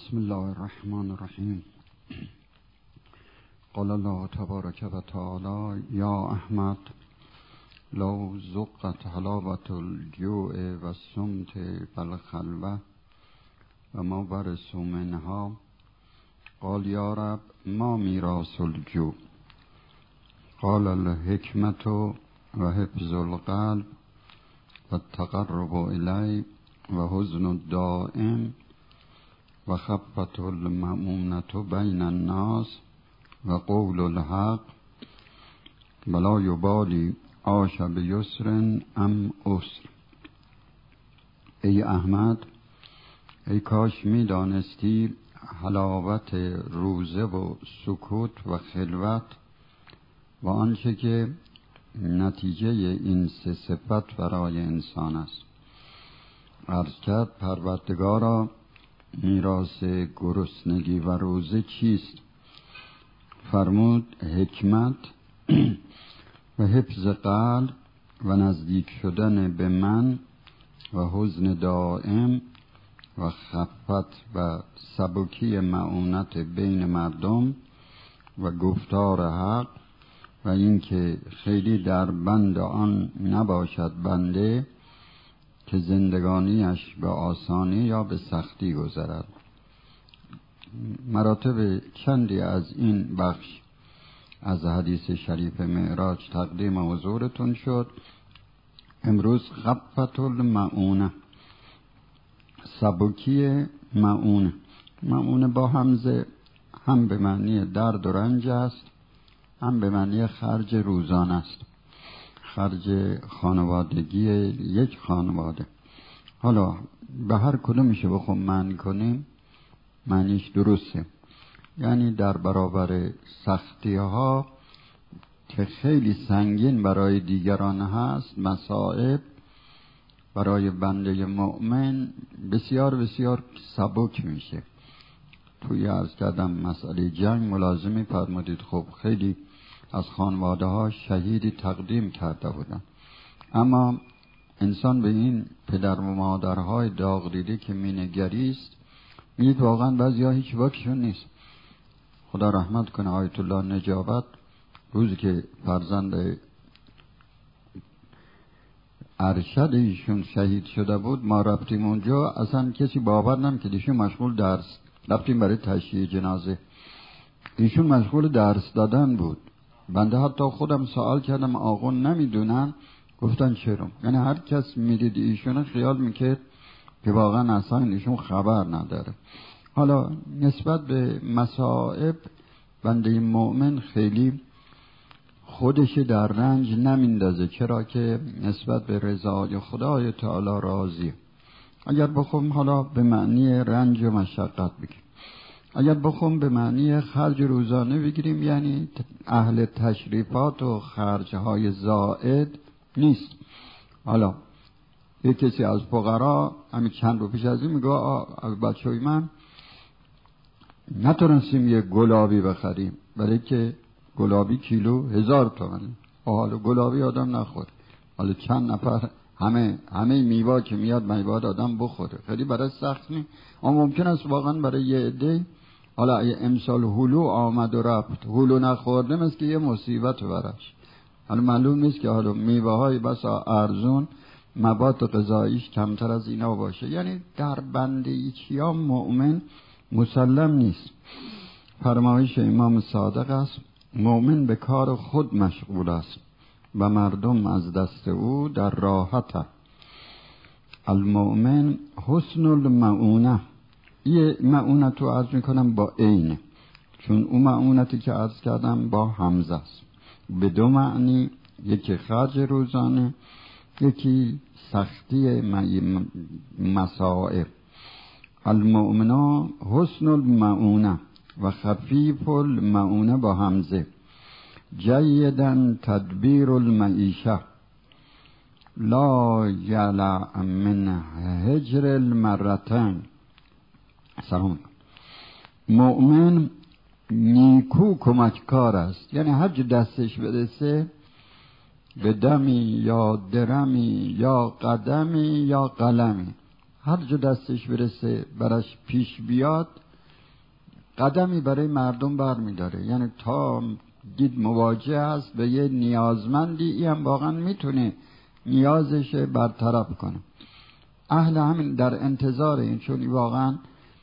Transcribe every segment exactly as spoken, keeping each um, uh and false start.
بسم الله الرحمن الرحیم. قال الله تبارک و تعالی یا احمد لو ذقت حلاوة الجوع و الصمت بالخلوة و ما برس منها. قال یا رب ما میراث الجوع؟ قال الحکمت و حفظ القلب و التقرب الی و حزن الدائم و خفة المؤونة بین الناس و قول الحق ولا یبالی عاش بیسر ام عسر. ای احمد، ای کاش می دانستی حلاوت روزه و سکوت و خلوت و آنچه که نتیجه این سه صفت برای انسان است. عرض کرد پروردگارا میراث گرسنگی و روزه چیست؟ فرمود حکمت و حفظ قلب و نزدیک شدن به من و حزن دائم و خفت و سبکی معونت بین مردم و گفتار حق و اینکه خیلی در بند آن نباشد بنده که زندگانیش به آسانی یا به سختی گذرد. مراتب چندی از این بخش از حدیث شریف معراج تقدیم حضورتون شد. امروز خفة المؤونة، سبکی معونه. معونه با همزه هم به معنی درد و رنج است، هم به معنی خرج روزانه است، خرج خانوادگی یک خانواده. حالا به هر کدومش بخوام معنی کنیم معنیش درسته، یعنی در برابر سختی ها که خیلی سنگین برای دیگران هست، مصائب برای بنده مؤمن بسیار بسیار سبک میشه. توی عرض کردم مسئله جنگ ملازمی فرمودید، خب خیلی از خانواده ها شهیدی تقدیم کرده بودن، اما انسان به این پدر و مادرهای داغ دیده که مینگریست میدید واقعا بعضی ها هیچ واکشون نیست. خدا رحمت کنه آیت الله نجابت روزی که فرزند ارشد ایشون شهید شده بود ما رفتیم اونجا، اصلا کسی باور نمی‌کرد ایشون مشغول درس، رفتیم برای تشییع جنازه، ایشون مشغول درس دادن بود. بنده حتی خودم سوال کردم آقا نمیدونن؟ گفتن چرا؟ یعنی هر کس میدید ایشون خیال میکرد که واقعا اصلا ایشون خبر نداره. حالا نسبت به مصائب بنده مؤمن خیلی خودش در رنج نمیندازه، چرا که نسبت به رضای خدای تعالی راضیه. اگر بخوام حالا به معنی رنج و مشقت بگیم، اگر بخوام به معنی خرج روزانه بگیریم یعنی اهل تشریفات و خرجهای زائد نیست. حالا یک کسی از فقرا همین چند رو پیش از این میگه بچه‌ی من نتونستیم یه گلابی بخریم برای که گلابی کیلو هزار تومنه. حالا گلابی آدم نخوره، حالا چند نفر همه همه میوه که میاد میوه آدم بخوره، خیلی برای سخت نیست. اما ممکن است واقعا برای یه عده، حالا امسال هلو آمد و رفت، هلو نخورده مثل که یه مصیبت براش. حالا معلوم نیست که حالا میوه های بسا ارزون مواد غذاییش کمتر از اینا باشه. یعنی در بنده ایچیا مؤمن مسلم نیست. فرمایش امام صادق است مؤمن به کار خود مشغول است و مردم از دست او در راحت. المؤمن حسن المؤونة. یه مؤونت رو عرض میکنم با عین، چون اون مؤونتی که عرض کردم با همزه است، به دو معنی، یکی خرج روزانه، یکی سختی مصائب. المؤمن حسن المؤونة و خفیف المؤونة با همزه. جیدن تدبیر المعیشه لا یلع من هجر المرتين. سلام. مؤمن نیکو کمککار است، یعنی هر جا دستش برسه به دمی یا درمی یا قدمی یا قلمی، هر جا دستش برسه براش پیش بیاد قدمی برای مردم برمیداره. یعنی تا دید مواجه است به یه نیازمندی، این هم واقعا میتونه نیازش برطرف کنه. اهل همین در انتظار این، چون واقعا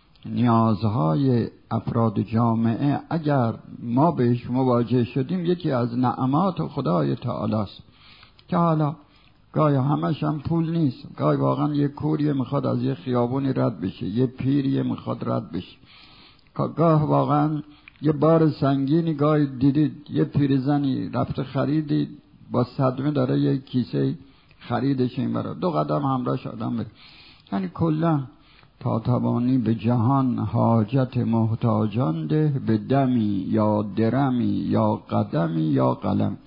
نیازهای افراد جامعه اگر ما بهش مواجه شدیم یکی از نعمات خدای تعالی است که حالا گاهی همش هم پول نیست، گاهی واقعا یه کوریه میخواد از یه خیابونی رد بشه، یه پیریه میخواد رد بشه، گاه واقعا یه بار سنگینی، گاهی دیدید یه پیرزنی رفته خریدی با صدمه داره یه کیسه خریدش این برای دو قدم همراهش آدم بره. یعنی کلا تا توانی به جهان حاجت محتاجان ده، به دمی یا درمی یا قدمی یا قلم.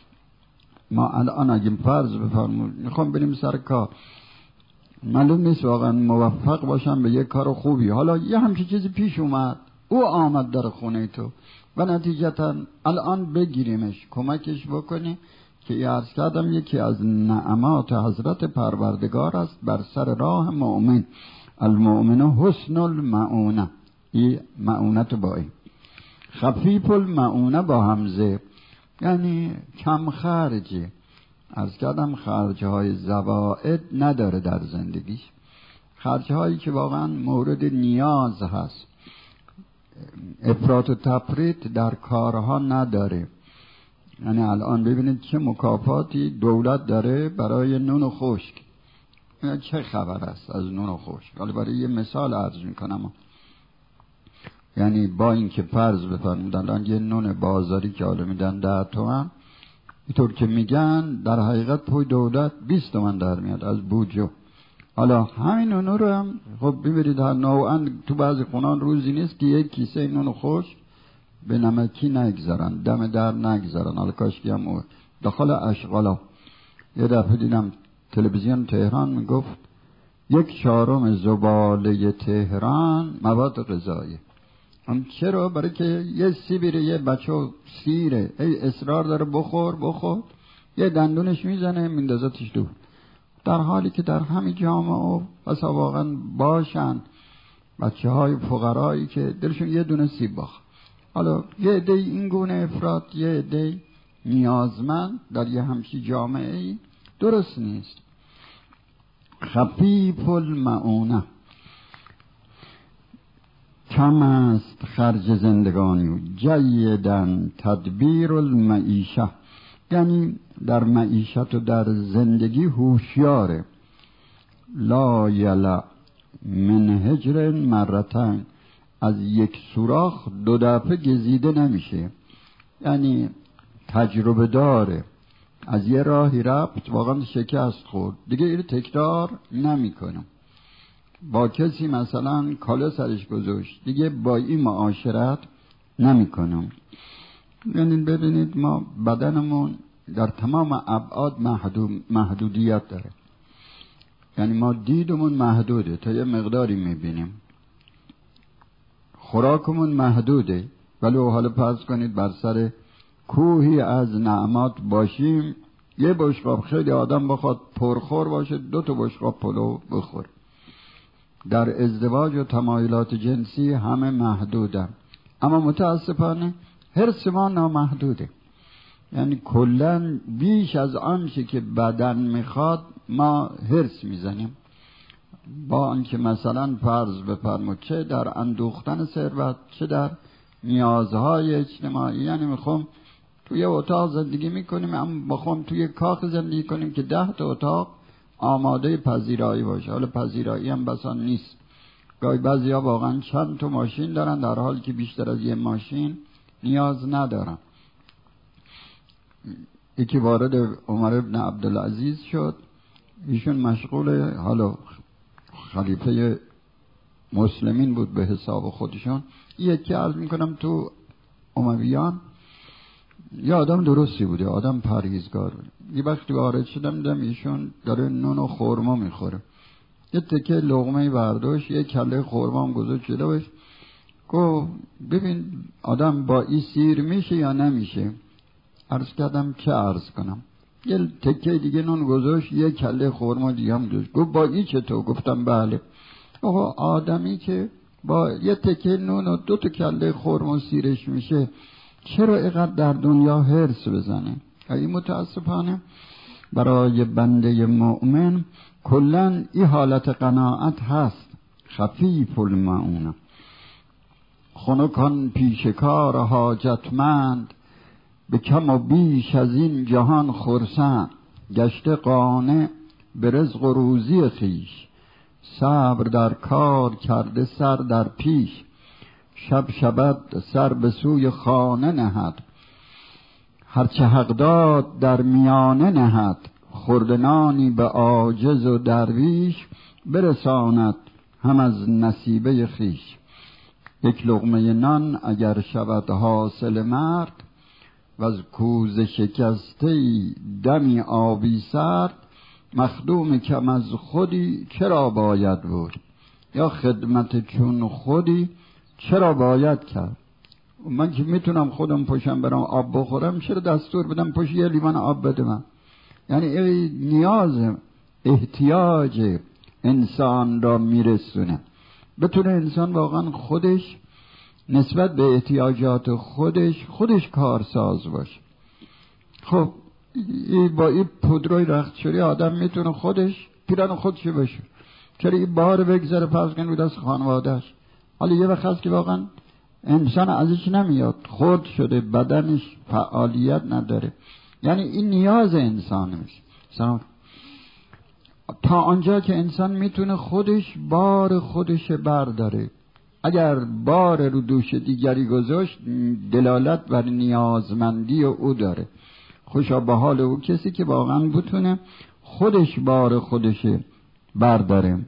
ما الان اگه فرض بفرمایید میخوام بریم سر کار، معلوم نیست واقعا موفق باشم به یه کار خوبی، حالا یه همچین چیزی پیش اومد، او آمد در خونه تو و نتیجتا الان بگیریمش، کمکش بکنی که عرض کردم یکی از نعمات حضرت پروردگار است بر سر راه مؤمن. المؤمن حسن المعونه، این معونت با این خفیف المعونه با همزه، یعنی کم خرجی. عرض کردم خرجهای زوائد نداره در زندگیش، خرجهایی که واقعا مورد نیاز هست. افراط و تفریط در کارها نداره. یعنی الان ببینید چه مکافاتی دولت داره برای نون و خشک. چه خبر است از نون و خشک؟ حالا برای یه مثال عرض میکنم. یعنی با اینکه فرض بفرمایید الان یه نون بازاری که حالا میدن ده تومن، اینطور که میگن در حقیقت پوی دولت بیست تومن در میاد از بودجه. حالا همین نون رو هم خب ببینید هر نوعا تو بعضی خونان روزی نیست که یک کیسه نون خشک به نمکی نگذارن، دم در نگذارن. حالا کاشکی هم داخل اشغالا. یه دفعه دیدم تلویزیون تهران میگفت یک چهارم زباله تهران مواد غذایی. هم چرا؟ برای که یه سیبیره، یه بچه سیره، ای اصرار داره بخور بخور، یه دندونش میزنه میندازتش دور، در حالی که در همین جامعه بسا واقعا باشن بچه های فقرایی که دلشون یه دونه سیب باخت. حالا یه عده این گونه افراد، یه عده نیازمند در یه همچی جامعه ای درست نیست. خفیف المعونه، کم است خرج زندگانی، جیدن تدبیر المعیشه، یعنی در معیشت و در زندگی هوشیاره. لا یلع من هجر مرتين، از یک سوراخ دو دفعه گزیده نمیشه. یعنی تجربه داره، از یه راهی رفت واقعا شکست خورد، دیگه این تکرار نمیکنم. با کسی مثلا کالا سرش گذاشت، دیگه با این معاشرت نمیکنم. یعنی ببینید ما بدنمون در تمام ابعاد محدود محدودیت داره. یعنی ما دیدمون محدوده، تا یه مقداری میبینیم. خوراکمون محدوده، ولی حالا فرض کنید بر سر کوهی از نعمات باشیم، یه بشقاب خیلی آدم بخواد پرخور باشه دو تا بشقاب پلو بخور. در ازدواج و تمایلات جنسی همه محدودن، اما متاسفانه حرص ما نامحدوده. یعنی کلن بیش از آنچه که بدن میخواد ما حرص میزنیم، با آنکه مثلا فرض بفرمایید چه در اندوختن ثروت چه در نیازهای اجتماعی. یعنی میخوام توی اتاق زندگی میکنیم، اما بخوام توی کاخ زندگی کنیم که ده تا اتاق آماده پذیرایی باشه. حالا پذیرایی هم بسا نیست. گاهی بعضیا واقعا چند تا ماشین دارن در حالی که بیشتر از یه ماشین نیاز ندارن. یکی وارد عمر ابن عبدالعزیز شد، ایشون مشغول، حالا خلیفه مسلمین بود به حساب خودشون. یکی عرض میکنم تو امویان یه آدم درستی بوده، آدم پرهیزگار بود. یه وقتی وارد شدم دیدم ایشون داره نون و خورما میخوره. یه تکه لقمه برداشت، یه کله خورما هم گذاشت جلوش، گفت ببین آدم با این سیر میشه یا نمیشه؟ عرض کردم چه عرض کنم؟ یه تکه دیگه نون گذاشت، یه کله خورما دیگه هم گذاشت، گفت با این چطور؟ گفتم بله. آقا آدمی که با یه تکه نون و دو تا کله خرم و سیرش میشه، چرا اینقدر در دنیا حرص بزنه؟ این متاسفانه برای بنده مؤمن کلن این حالت قناعت هست. خفیف المعونه، خنکان پیشکار حاجتمند، به کم و بیش از این جهان خرسند. گشته قانع به رزق و روزی خیش، صبر در کار کرده سر در پیش. شب شبد سر به سوی خانه نهد، هرچه حق داد در میانه نهد. خردنانی به عاجز و درویش، برساند هم از نصیبه خیش. یک لقمه نان اگر شود حاصل مرد، و از کوزه شکسته دمی آبی سرد. مخدوم کم از خودی چرا باید بود، یا خدمت چون خودی چرا باید کرد؟ من که میتونم خودم پشم برم آب بخورم، چرا دستور بدم پشت یه لیوان آب بده من؟ یعنی این نیاز احتیاج انسان را میرسونه. بتونه انسان واقعا خودش نسبت به احتیاجات خودش خودش کارساز باشه. خب ای با این پودروی رختشوری آدم میتونه خودش پیران خودش باشه، چرا این بار بگذاره پس کن رو دست خانوادهش؟ حالا یه وقت هست که واقعا انسان ازش نمیاد، خرد شده، بدنش فعالیت نداره، یعنی این نیاز انسان میشه. تا آنجا که انسان میتونه خودش بار خودش برداره. اگر بار رو دوش دیگری گذاشت، دلالت بر نیازمندی او داره. خوشا به حال او کسی که واقعا بتونه خودش بار خودش برداره.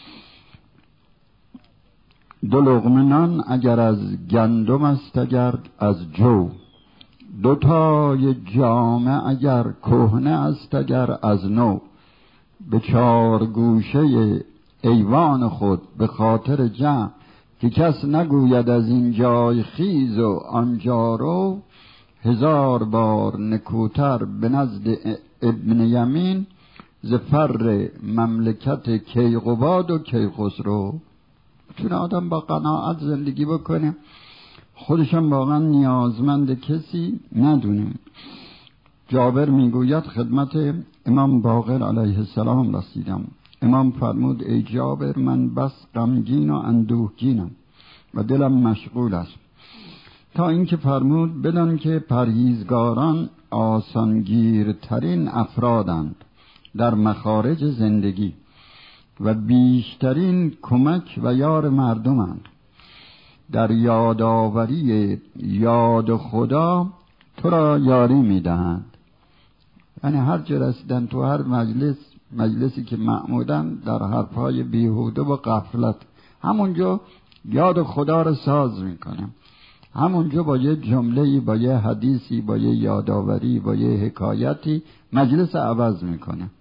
دو لقمه نان اگر از گندم است اگر از جو، دو تای جامه اگر کهنه است اگر از نو. به چار گوشه ایوان خود به خاطر جمع، که کس نگوید از این جای خیز و آنجا رو. هزار بار نکوتر به نزد ابن یمین، ز فر مملکت کیقباد و کیخسرو. چون آدم با قناعت زندگی بکنه، خودشم واقعا نیازمند کسی ندونه. جابر میگوید خدمت امام باقر علیه السلام رسیدم. امام فرمود ای جابر، من بس غمگین و اندوهگینم و دلم مشغول است. تا اینکه فرمود بدان که پرهیزگاران آسانگیرترین افرادند در مخارج زندگی و بیشترین کمک و یار مردمند. در یادآوری یاد خدا تو را یاری میدهند. یعنی هر جا رسیدن، تو هر مجلس مجلسی که معمودن در حرفهای بیهوده و غفلت، همونجا یاد خدا را ساز میکنه. همونجا با یه جمله‌ای، با یه حدیثی، با یه یادآوری، با یه حکایتی مجلس عوض میکنه.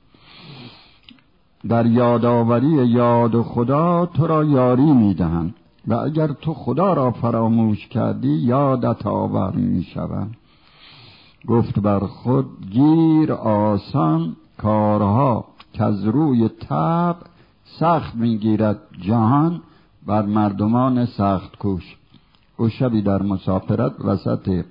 در یادآوری یاد خدا تو را یاری میدهند و اگر تو خدا را فراموش کردی یادت آور میشوند. گفت بر خود گیر آسان کارها، که از روی طبع سخت میگیرد جهان بر مردمان سخت کوش. او شبی در مسافرت وسط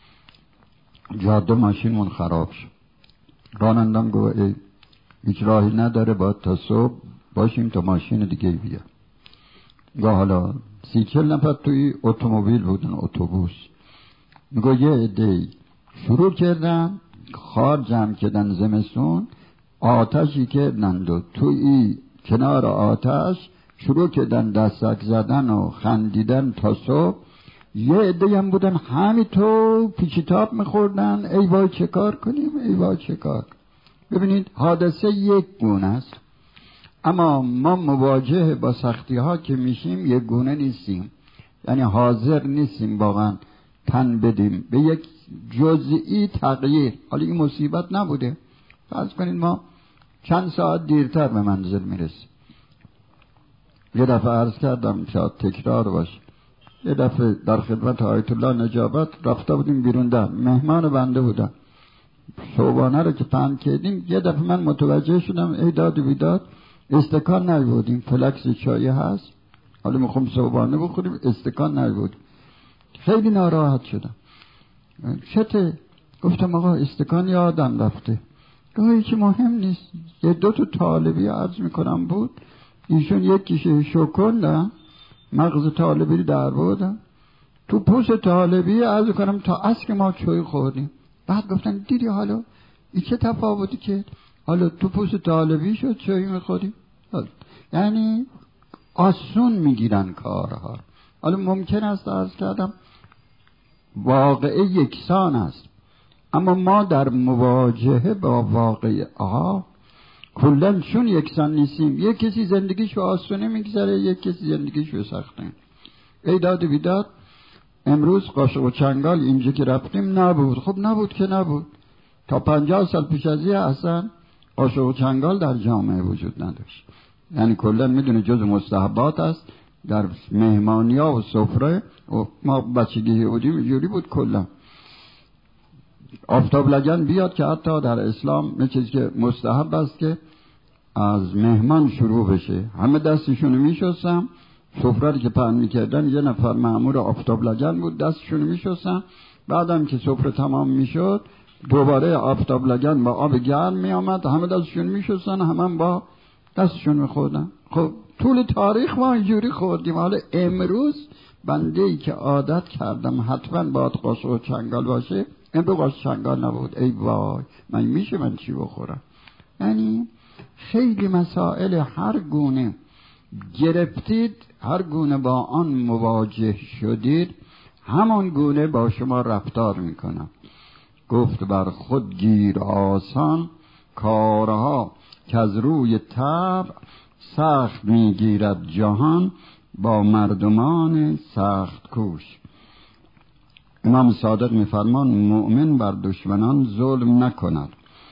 جاده ماشینمون خراب شد. رانندم گفت ای هیچ راهی نداره، باید تا صبح باشیم تا ماشین دیگه بیا. گاه حالا سی چل نفر توی اتومبیل بودن، اتوبوس. میگه یه عده‌ای شروع کردن خار جمع کردن زمستون، آتشی کردن و توی کنار آتش شروع کردن دستک زدن و خندیدن تا صبح. یه عده هم بودن همینطور پیچیتاب میخوردن، ای وای چه کار کنیم، ای وای چه کار. ببینید حادثه یک گونه است، اما ما مواجه با سختی ها که میشیم یک گونه نیستیم. یعنی حاضر نیستیم واقعا تن بدیم به یک جزئی تغییر. حالا این مصیبت نبوده، فرض کنید ما چند ساعت دیرتر به منزل میرسیم. یه دفعه عرض کردم شاید تکرار باشه، یه دفعه در خدمت آیت الله نجابت رفته بودیم بیرون، در مهمان بنده بودن، صبحانه رو که پهن کردیم یه دفعه من متوجه شدم ای داد و بیداد استکان نبودیم، فلکس چایی هست. حالا میخوام صبحانه بخوریم استکان نبود. خیلی ناراحت شدم. چته؟ گفتم آقا استکان یادم رفته. گاهی که مهم نیست. یه دو تا طالبی عرض میکنم بود، ایشون یک کیشه شکن مغز طالبی در بودن تو پوست طالبی عرض کنم تا اصل ما چوی خوردیم. بعد گفتن دیدی حالا این چه تفاوتی که حالا تو پوست طالبی شد چوی میخوریم. یعنی آسون میگیرن کارها. حالا ممکن است عرض کردم واقعه یکسان است، اما ما در مواجهه با واقعه ها کلن چون یکسان نیستیم. یک کسی زندگیش به آسونه میگذره، یک کسی زندگیش به سخته. ایداد بیداد امروز قاشق و چنگال اینجا که رفتیم نبود. خب نبود که نبود. تا پنجاه سال پیش از این اصلا قاشق و چنگال در جامعه وجود نداشت. یعنی کلن میدونه جز مستحبات است در مهمانی‌ها و سفره. و ما بچگی بودیم اینجوری بود کلن. آفتاب لگن بیاد که حتی در اسلام یه چیزی که مستحب است که از مهمان شروع بشه. همه دستشونو میشستن، سفره که پهن میکردن یه نفر مأمور آفتاب لگن بود دستشونو میشستن. بعدم که سفره تمام میشد دوباره آفتاب لگن با آب گرم میامد، همه دستشون میشستن، همه با دستشون میخوردن. خب طول تاریخ ما اینجوری خوردیم. حالا امروز بنده ای که عادت کردم حتما باید قاشق و چنگال باشه، امروز قاشق چنگال نبود. ای وای من میشه من چی بخورم؟ یعنی خیلی مسائل هر گونه گرفتید، هر گونه با آن مواجه شدید، همان گونه با شما رفتار میکنم. گفت بر خود گیر آسان کارها که از روی طبع سخت میگیرد جهان با مردمان سخت کوش. امام صادق میفرمان مؤمن بر دشمنان ظلم نکند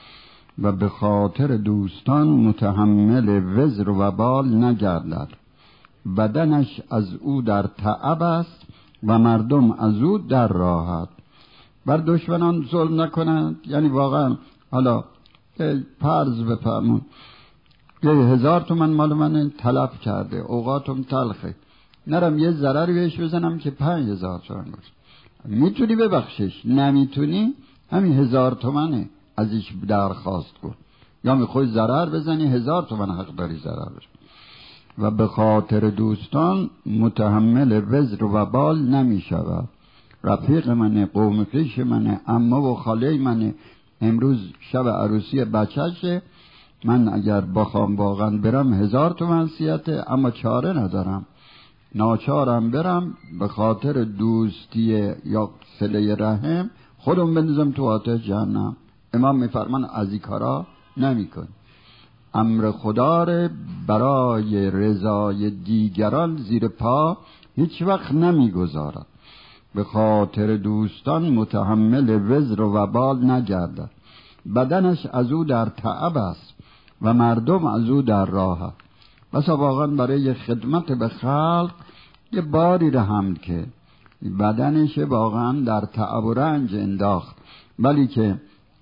و به خاطر دوستان متحمل وزر و وبال نگردد. بدنش از او در تعب است و مردم از او در راحت. بر دشمنان ظلم نکنند یعنی واقعا حالا فرض بفرمون یه هزار تومن مال من تلف کرده، اوقاتم تلخه، نرم یه ضرری بهش بزنم که پنج هزار تومن باشه. میتونی ببخشش، نمیتونی همین هزار تومنه ازش درخواست کن، یا میخوای ضرر بزنی هزار تومن حق داری ضرر بزنی. و به خاطر دوستان متحمل وزر و وبال نمیشود. رفیق منه، قوم خویش منه، عمه و خاله منه، امروز شب عروسی بچهشه، من اگر بخوام واقعا برم هزار تومن سیاته، اما چاره ندارم، ناچارم برم به خاطر دوستی یا صله رحم خودم بندازم تو آتش جهنم. امام میفرمان از این کارا نمی کن. امر خدا رو برای رضای دیگران زیر پا هیچ وقت نمی گذارد. به خاطر دوستان متحمل وزر و وبال نگردد. بدنش از او در تعب است و مردم از او در راحت. بسا واقعا برای خدمت به خلق یه باری رو حمل که بدنش واقعا در تعب و رنج انداخت، ولی که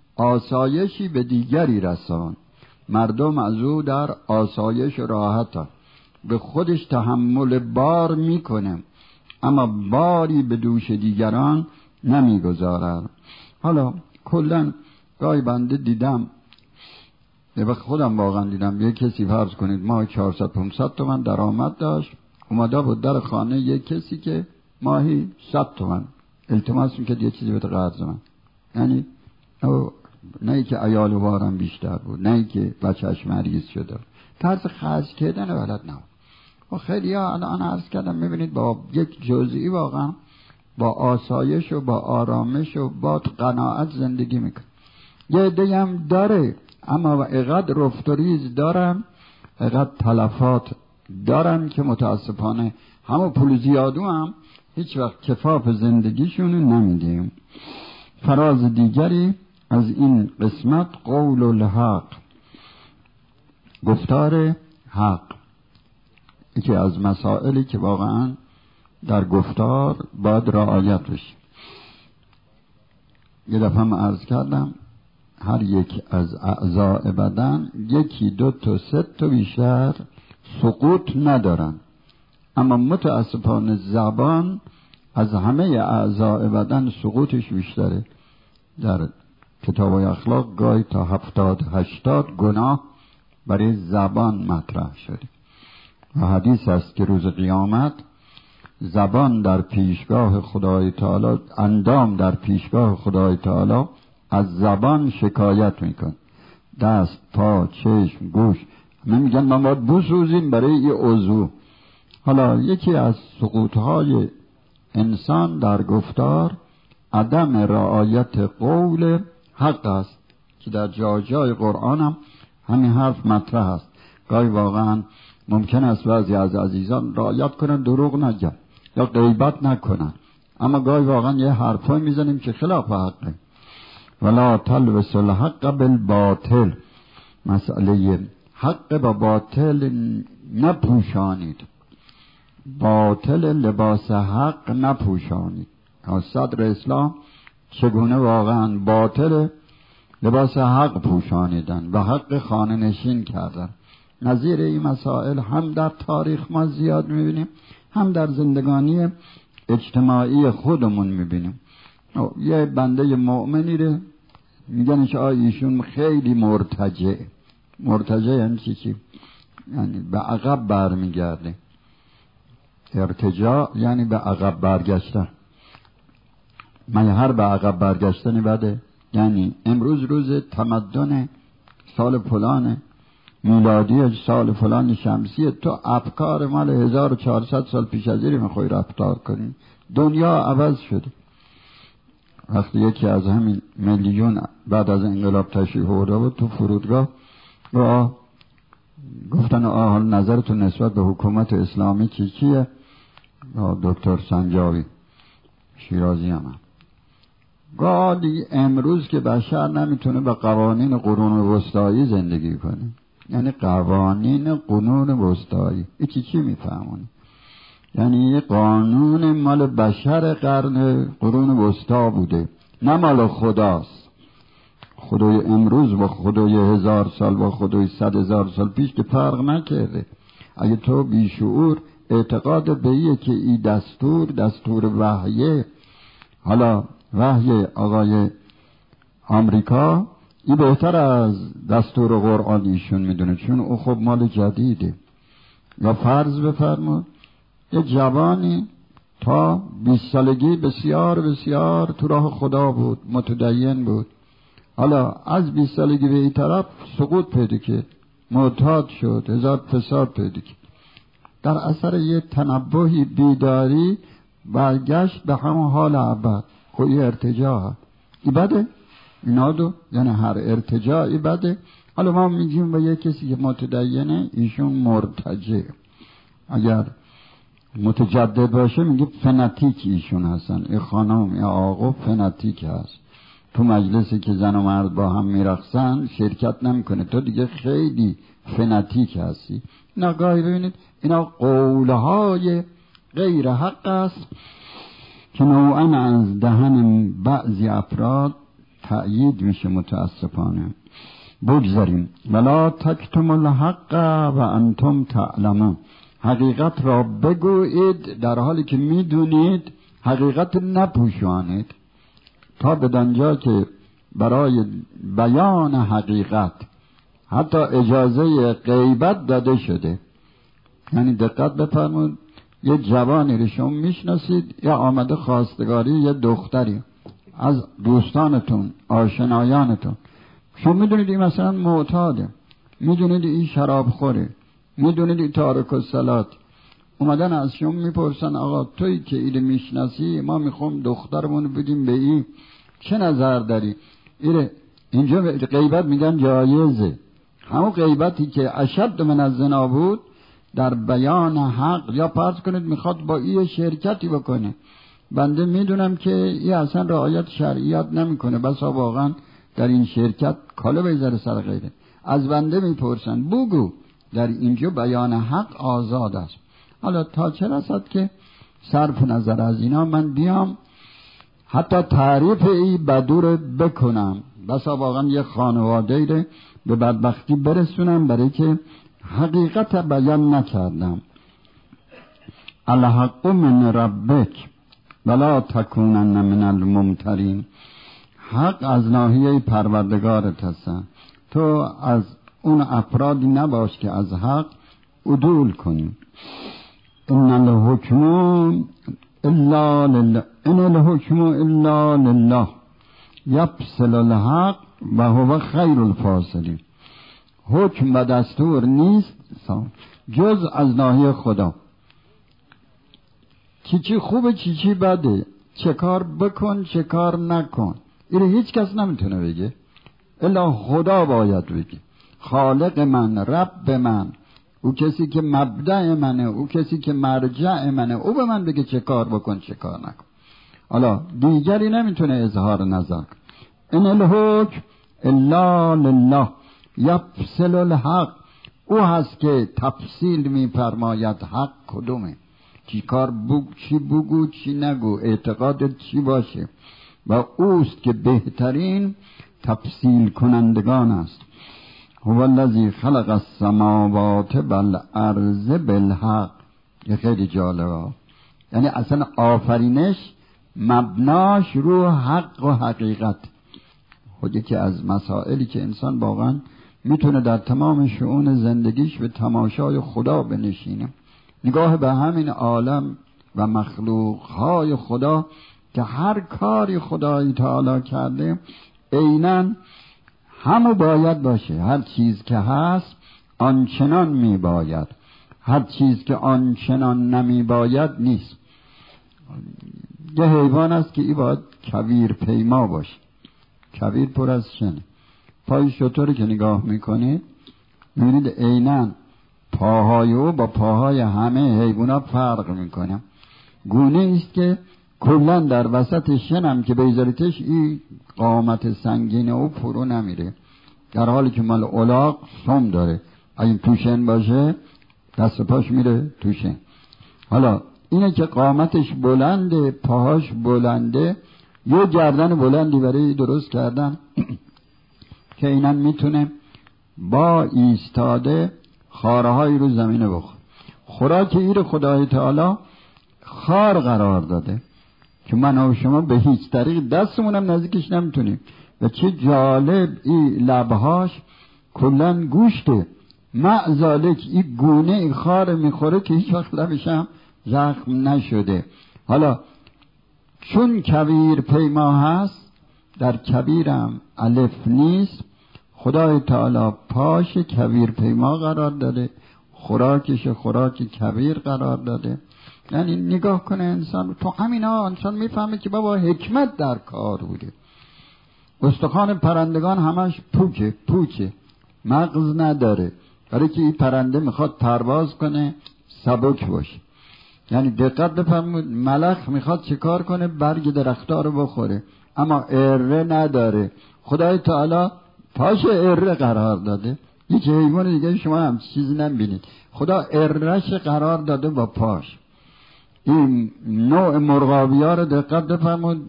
آسایشی به دیگری رسان، مردم از او در آسایش و راحت. به خودش تحمل بار میکنه اما باری به دوش دیگران نمیگذارد. حالا کلن گاهی بنده دیدم، یه وقت خودم واقعا دیدم، یه کسی فرض کنید ماه چهارصد پانصد تومن درآمد داشت، اومده بود در خانه یه کسی که ماهی صد تومن التماس میکرد یه چیزی بده قرض من. یعنی نه ای که عیال وارم بیشتر بود، نه ای که بچهش مریض شده، طرز خرج کردن بلد نبود. و خیلی ها الان عرض کردم میبینید با یک جزئی واقعا با آسایش و با آرامش و با قناعت زندگی میکن. یه عده‌ای هم داره اما اقدر رفت و ریز دارن، اقدر تلفات دارن که متاسفانه همه پول زیادو هم هیچ وقت کفاف زندگیشونو نمیدیم. فراز دیگری از این قسمت قول الحق، گفتار حق، یکی از مسائلی که واقعا در گفتار باید رعایت بشه. یه دفعه من عرض کردم هر یک از اعضاء بدن یکی دو تا سه تا بیشتر سقوط ندارن، اما متاسفانه زبان از همه اعضاء بدن سقوطش بیشتره. در کتاب‌های اخلاق گاهی تا هفتاد هشتاد گناه برای زبان مطرح شده و حدیث است که روز قیامت زبان در پیشگاه خدای تعالی، اندام در پیشگاه خدای تعالی از زبان شکایت میکن. دست، پا، چشم، گوش، همه میگن ما باید بسوزیم برای این عضو. حالا یکی از سقوطهای انسان در گفتار عدم رعایت قول حق است که در جای جای قرآن هم همین حرف مطرح است. گاهی واقعا ممکن است بعضی از عزیزان رعایت کنن، دروغ نگن یا غیبت نکنن، اما گاهی واقعا یه حرفای میزنیم که خلاف حقه. ولا تلبسوا الحق بالباطل، مسئله حق با باطل نپوشانید، باطل لباس حق نپوشانید. صدر اسلام چگونه واقعا باطل لباس حق پوشانیدن و حق خانه نشین کردن. نظیر این مسائل هم در تاریخ ما زیاد میبینیم، هم در زندگانی اجتماعی خودمون میبینیم. یه بنده مؤمنی رو میگن که ایشون خیلی مرتجع. مرتجع یعنی چی چی؟ یعنی به عقب برمیگرده. ارتجاع یعنی به عقب برگشتن. من هر به عقب برگشتنی بده، یعنی امروز روز تمدن سال فلانه، میلادی سال فلان شمسی، تو افکار مال هزار و چهارصد سال پیش از این میخوای رفتار کنی. دنیا عوض شده. وقتی یکی از همین میلیون بعد از انقلاب تشریف آورده بود تو فرودگاه و گفتن آها نظرتون نسبت به حکومت اسلامی چی چیه؟ دکتر سنجاوی شیرازی هم گادی امروز که بشر نمیتونه به قوانین قرون وسطایی زندگی کنه. یعنی قوانین قرون وسطایی ای چی چی میفهمونه؟ یعنی یه قانون مال بشر قرن قرون وسطا بوده، نه مال خداست. خدای امروز با خدای هزار سال با خدای صد هزار سال پیش که فرق نکرده. اگه تو بیشعور اعتقاد به ایه که این دستور دستور وحیه، حالا وحی آقای آمریکا این بهتر از دستور قرآن ایشون میدونه، چون او خب مال جدیده. یا فرض بفرمود یه جوانی تا بیست سالگی بسیار بسیار تو راه خدا بود، متدین بود، حالا از بیست سالگی به این طرف سقوط پیدا کرد، معتاد شد، هزار فساد پیدا کرد. در اثر یه تنبهی بیداری برگشت به همون حال اول. خب این ارتجاع ای بده؟ اینا دو یعنی هر ارتجاعی بده. حالا ما میگیم به یه کسی که متدینه ایشون مرتجع. اگر متجدد باشه میگه فناتیک ایشون هستن. این خانم یا آقا فناتیک هست، تو مجلسی که زن و مرد با هم میرقصن شرکت نمیکنه، تو دیگه خیلی فناتیک هستی. اینا گاهی ببینید اینا قولهای غیر حق است که نوعا از دهن بعضی افراد تأیید میشه. متاسفانه بگذاریم. ولا تکتم الحق و انتم تعلمون، حقیقت را بگویید در حالی که میدونید، حقیقت نپوشانید. تا بدانجا که برای بیان حقیقت حتی اجازه غیبت داده شده. یعنی دقت بفرمود، یه جوانی رو شما میشناسید یا آمده خواستگاری یه دختری از دوستانتون آشنایانتون، شما میدونید این مثلا معتاده، میدونید این شراب خوره، میدونید این تارک الصلات، اومدن از شما میپرسن آقا توی که ایده میشناسی ما میخوام دخترمون بدیم به این، چه نظر داری؟ ایره اینجا غیبت میگن جایزه. همون غیبتی که اشد من از زنا بود در بیان حق، یا فرض کنید میخواد با این شرکتی بکنه، بنده میدونم که این اصلا رعایت شرعیت نمیکنه، بسا واقعا در این شرکت کالا بذاره سر غیره، از بنده میپرسن بگو. در اینجا بیان حق آزاد است. حالا تا چه رسد که صرف نظر از اینا من بیام حتی تعریف این بدو بکنم، بسا واقعا یه خانواده رو به بدبختی برسونم برای که حقیقت بیان نکردم. الحق من ربک ولا تکونن من الممترین. حق از ناحیه پروردگارت هستن، تو از اون افرادی نباش که از حق عدول کنی. ان الحکم الا لله ان الحکم الا لله یفصل الحق و هو خیر الفاصلین. حکم و دستور نیست جز از ناحیه خدا. چی چی خوبه چی چی بده، چه کار بکن چه کار نکن، اینو هیچ کس نمیتونه بگه الا خدا باید بگه. خالق من، رب من، او کسی که مبدأ منه، او کسی که مرجع منه، او به من بگه چه کار بکن چه کار نکن. حالا دیگری نمیتونه اظهار نظر کن. ان الحکم الا لله یفصل الحق. او هست که تفصیل میفرماید حق کدومه، چی کار بگو چی بگو چی نگو، اعتقادت چی باشه، و اوست که بهترین تفصیل کنندگان است. هو الذی خلق السماوات والارض بالحق. یه خیلی جالبه، یعنی اصلا آفرینش مبناش رو حق و حقیقت. خودی که از مسائلی که انسان واقعا میتونه در تمام شؤون زندگیش به تماشای خدا بنشینه، نگاه به همین عالم و مخلوقهای خدا که هر کاری خدای تعالی کرده عیناً همو باید باشه. هر چیز که هست آنچنان می باید، هر چیز که آنچنان نمی باید نیست. یه حیوان است که ای باید کویر پیما باشه. کویر پر از شنه. پای شتر که نگاه میکنید میبینید عیناً پاهای او با پاهای همه حیوانات فرق میکنه. گونه است که کلن در وسط شنم که بیزاریتش این قامت سنگین او فرو نمیره، در حالی که مال الاغ سم داره، اگه توشن باشه دست پاش میره توشن. حالا اینه که قامتش بلنده، پاهاش بلنده، یه گردن بلندی برای درست کردن که اینم میتونه با ایستاده خارهای رو زمینه بخور. خوراک ایر خدای تعالی خار قرار داده که من و شما به هیچ طریق دستمونم نزدیکش نمیتونیم. و چه جالب این لبهاش کلن گوشته، معزالک این گونه این خار میخوره که هیچ وقت لبش هم زخم نشده. حالا چون کویر پیما هست، در کبیرم الف نیست، خدای تعالی پاش کویر پیما قرار داده، خوراکش خوراک کویر قرار داده. یعنی نگاه کنه انسان تو همینا انسان میفهمه که بابا حکمت در کار بوده. استخوان پرندگان همش پوچه پوچه مغز نداره، برای که این پرنده میخواد پرواز کنه سبک باشه. یعنی دقت بفرمایید ملخ میخواد چیکار کنه؟ برگ درخت‌ها رو بخوره، اما اره نداره. خدای تعالی پاش اره قرار داده. هیچ حیوان دیگه شما هم چیزی نمیبینید، خدا ارهش قرار داده با پاش. این نوع مرغابی ها رو دقت بفرمایید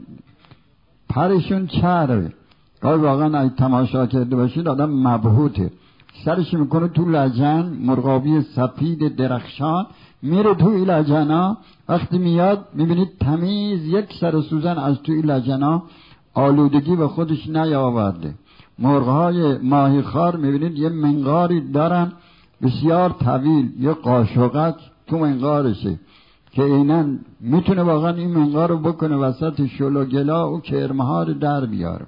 پرشون چربه، گاهی واقعا اگه تماشا کرده باشید آدم مبهوته. سرش میکنه تو لجن، مرغابی سفید درخشان میره توی لجنا، وقتی میاد میبینید تمیز یک سر سوزن از توی لجنا آلودگی به خودش نیاورده. مرغهای ماهی خار میبینید یه منقاری دارن بسیار طویل، یه قاشقک تو منقارشه که اینن میتونه واقعا این منقار رو بکنه وسط شل و گلا و کرمها رو در بیاره.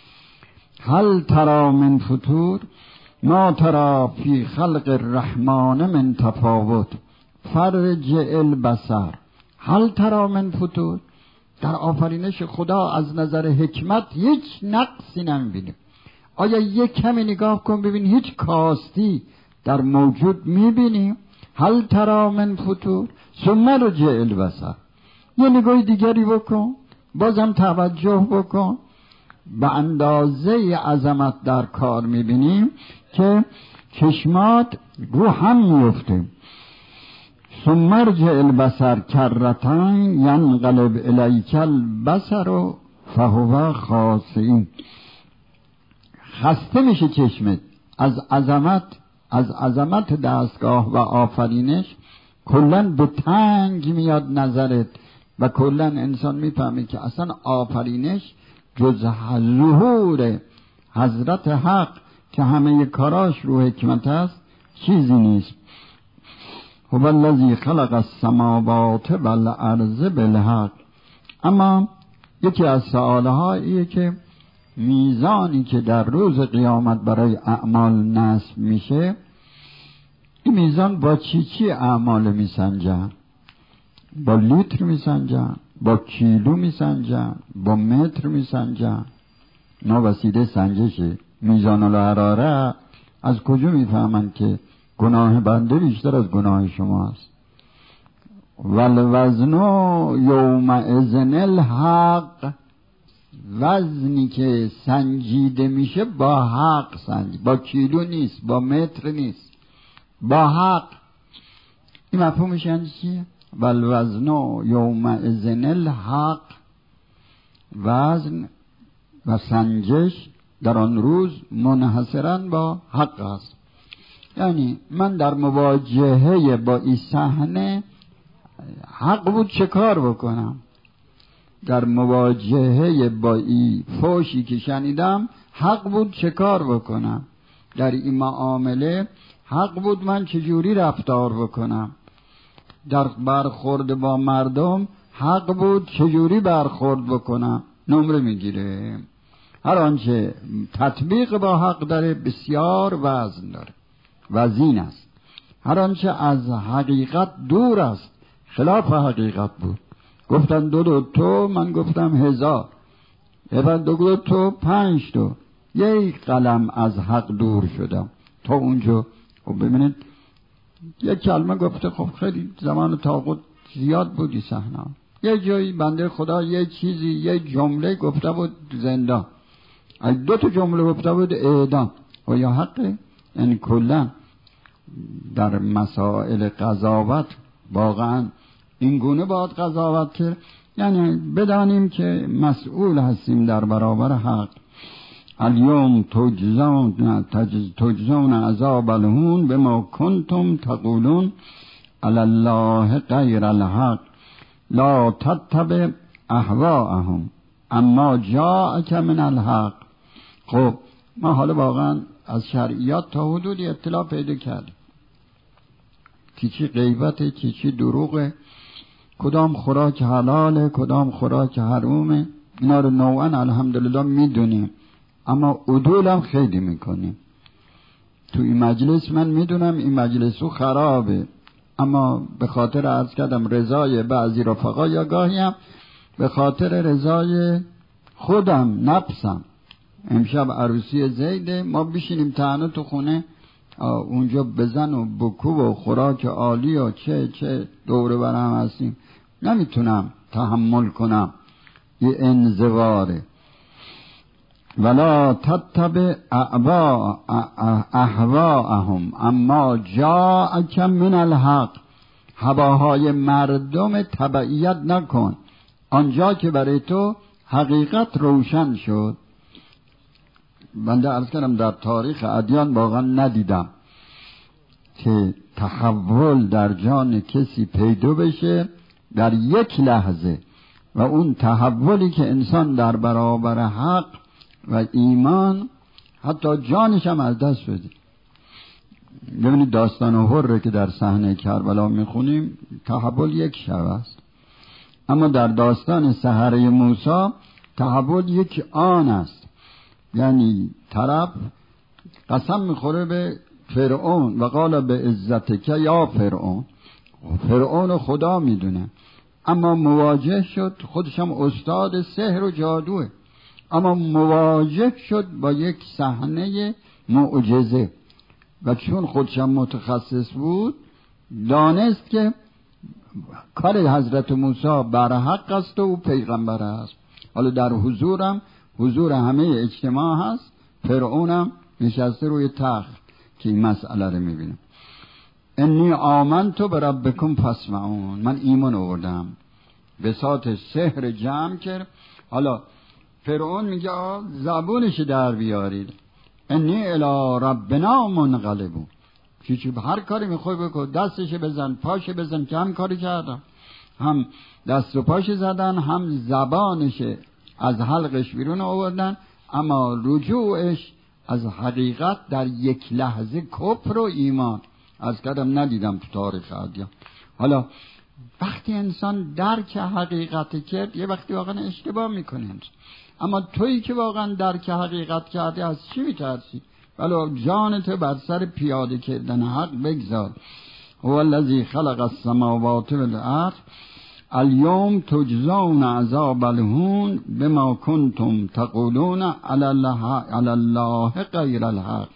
هل ترا من فطور ما ترا فی خلق الرحمن من تفاوت فرج البصر. هل ترا من فطور، در آفرینش خدا از نظر حکمت هیچ نقصی نمیبینیم. آیا یک کمی نگاه کن ببین هیچ کاستی در موجود میبینیم؟ هل ترا من فطور ثم رجع البصر. یه نگاه دیگری بکن، بازم توجه بکن. به اندازه عظمت در کار میبینیم که چشمات رو هم میفته. ثم رجع البصر کرتین ینقلب الیک البصر فهو خاسئ. خسته میشه چشمت از عظمت، از عظمت دستگاه و آفرینش کلن به تنگ میاد نظرت و کلن انسان میفهمه که اصلا آفرینش جز ظهور حضرت حق که همه کاراش رو حکمت است چیزی نیست. هو الذی خلق السماوات والارض بالحق. اما یکی از سوالها ایه که میزانی که در روز قیامت برای اعمال نصب میشه، این میزان با چی چی اعمال میسنجن؟ با لیتر میسنجن، با کیلو میسنجن، با متر میسنجن؟ نه وسیله سنجشه. میزان الحراره از کجا میفهمن که گناه بنده بیشتر از گناه شماست؟ والوزن یومئذ الحق. وزنی که سنجیده میشه با حق سنج، با کیلو نیست، با متر نیست، با حق. این مفهومش یعنی چیه؟ والوزن یومئذ الحق. وزن و سنجش در آن روز منحصراً با حق است. یعنی من در مواجهه با این صحنه حق بود چه کار بکنم، در مواجهه با این فوشی که شنیدم حق بود چه کار بکنم، در این معامله حق بود من چجوری رفتار بکنم، در برخورد با مردم حق بود چجوری برخورد بکنم. نمره میگیره. هر آنچه تطبیق با حق داره بسیار وزن داره، وزین است. هر آنچه از حقیقت دور است خلاف حقیقت بود. گفتن دو دو تو، من گفتم هزار. اول دو دو تو پنج تو. یک قلم از حق دور شدم تا اونجا. خب ببینید یک کلمه گفته، خب خیلی زمان طاقت زیاد بودی صحنه. یه جایی بنده خدا یه چیزی یه جمله گفته بود زندان، از دو تا جمله گفته بود اعدام. و یا حقه؟ یعنی کلا در مسائل قضاوت واقعا این گونه باید قضاوت کرد. یعنی بدانیم که مسئول هستیم در برابر حق. الیوم تجزون تجزون عذاب الهون بما کنتم تقولون علی الله غیر الحق لا تتبع اهواءهم اما جاءک من الحق. خب ما حالا واقعا از شرعیات تا حدودی اطلاع پیدا کردیم که چی غیبته، که چی دروغه، کدام خوراک حلاله، کدام خوراک حرومه. اینا رو نوعا الحمدلله میدونیم، اما عدول هم خیلی میکنیم. تو این مجلس من میدونم این مجلس رو خرابه، اما به خاطر عرض کردم رضای بعضی رفقا یا گاهی هم به خاطر رضای خودم نفسم. امشب عروسی زیده، ما بشینیم تنها تو خونه اونجا بزن و بکوب و خوراک عالی و چه چه دوره برم هستیم، نمیتونم تحمل کنم. یه انزواره. ولا تتبع اهواءهم اما جاءک من الحق. هواهای مردم تبعیت نکن آنجا که برای تو حقیقت روشن شد. بنده عرض کردم در تاریخ ادیان واقعا ندیدم که تحول در جان کسی پیدا بشه در یک لحظه و اون تحولی که انسان در برابر حق و ایمان حتی جانش هم از دست بده. ببینید داستان حره که در صحنه کربلا میخونیم تحول یک شب است، اما در داستان سحره موسی تحول یک آن است. یعنی طرف قسم میخوره به فرعون و قال به عزتک یا فرعون، فرعون خدا میدونه، اما مواجه شد، خودشم استاد سحر و جادوه، اما مواجه شد با یک صحنه معجزه و چون خودشم متخصص بود دانست که کار حضرت موسی بر حق است و او پیغمبر است. حالا در حضورم حضور همه اجتماع هست، فرعونم نشسته روی تخت که این مسئله رو میبینم. انی آمنت بربکم فاسمعون. من ایمان آوردم، بساط سحر جمع کرد. حالا فرعون میگه زبونش در بیارید. انی الی ربنا منقلبون. چی چی هر کاری میخوای بکن، دستش بزن، پاش بزن، که هم کاری کردم، هم دست و پاش زدن، هم زبانش از حلقش بیرون آوردن، اما رجوعش از حقیقت در یک لحظه کفر و ایمان. از کردم ندیدم تو تاریخ ادیان. حالا وقتی انسان درک حقیقت کرد، یه وقتی واقعا اشتباه میکنه، اما تویی که واقعا درک حقیقت کردی از چی میترسی؟ ولی جانت بر سر پیاده کردن حق بگذار. هو الذی خلق السماوات والارض اليوم تجزون عذاب الهون بما کنتم تقولون علی الله غیر الحق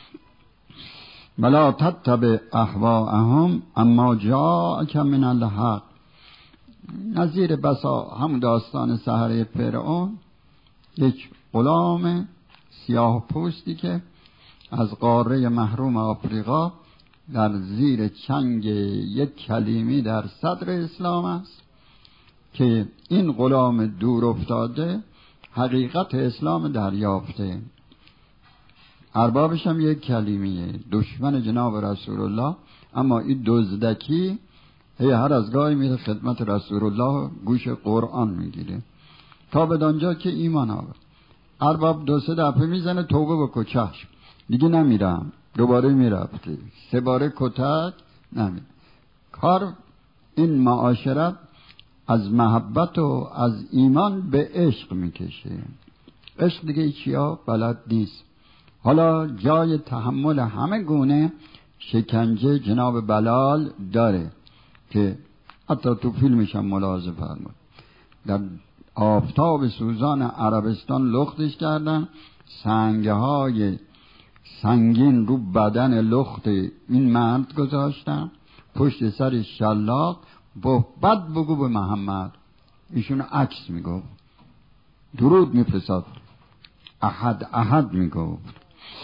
ولا تتبع اهواءهم اما جاءک من الحق. نظیر بسا هم داستان سحره فرعون، یک غلام سیاه پوستی که از قاره محروم آفریقا در زیر چنگ یک کلیمی در صدر اسلام است که این غلام دور افتاده حقیقت اسلام دریافته. اربابش هم یک کلیمیه، دشمن جناب رسول الله، اما این دزدکی هی هر از گاهی میره خدمت رسول الله گوش قرآن میگیره تا بدانجا که ایمان آورد. ارباب دو سه دفعه میزنه توبه بکن، چشم دیگه نمیرم، دوباره میرفته، سه باره کتک، نمیره. کار این معاشرت از محبت و از ایمان به عشق میکشه. عشق دیگه چیا بلد نیست. حالا جای تحمل همه گونه شکنجه جناب بلال داره که حتی تو فیلمش هم ملاحظه فرمود، در آفتاب سوزان عربستان لختش کردن، سنگه های سنگین رو بدن لخت این مرد گذاشتن، پشت سر شلاق، با بد بگو به محمد. ایشون عکس میگفت، درود میفرستاد، احد احد میگفت.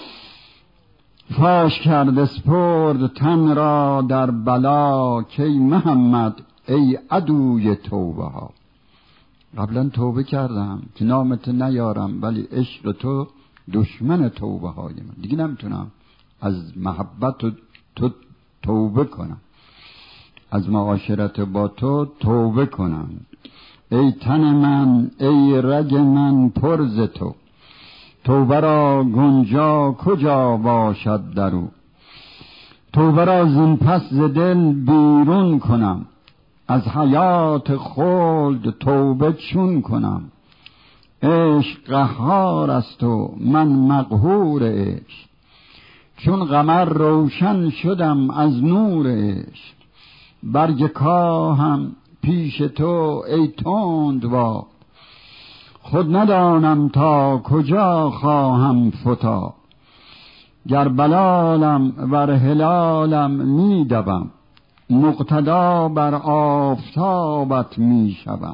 فاش کرد سپرد تن را در بلا که محمد ای عدوی توبه ها. قبلا توبه کردم که نامت نیارم، ولی عشق تو دشمن توبه های من، دیگه نمیتونم از محبت تو توبه کنم، از معاشرت با تو توبه کنم. ای تن من ای رگ من پرز تو، توبه را گنجا کجا باشد درو. توبه را زین پس ز دل بیرون کنم، از حیات خلد توبه چون کنم. عشق قهار است و من مقهور عشق، چون قمر روشن شدم از نور عشق. برگ کاهم پیش تو ای تند باد، خود ندانم تا کجا خواهم فتا. گر بلالم ور هلالم می دوم، مقتدا بر آفتابت می شوم.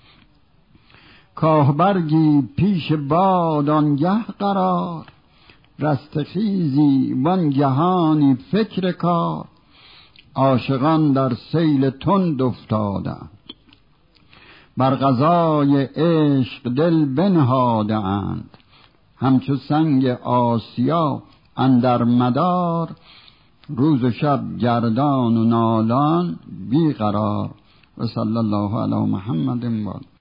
کاه برگی پیش باد آنگه قرار، رستخیزی وانگهانی فکر کار. عاشقان در سیل تند افتادند، بر غذای عشق دل بنهاده اند. همچو سنگ آسیا اندر مدار، روز و شب گردان و نالان بیقرار. و صلی الله علی محمد و